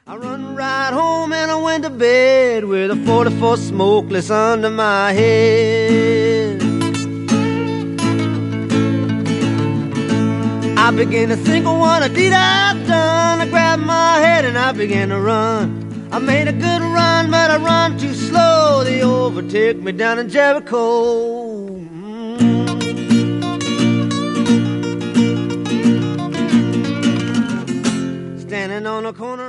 I run right home and I went to bed with a 44 smokeless under my head. I began to think of what a deed I'd done. I grabbed my head and I began to run. I made a good run, but I run too slow. They overtook me down in Jericho. Standing on the corner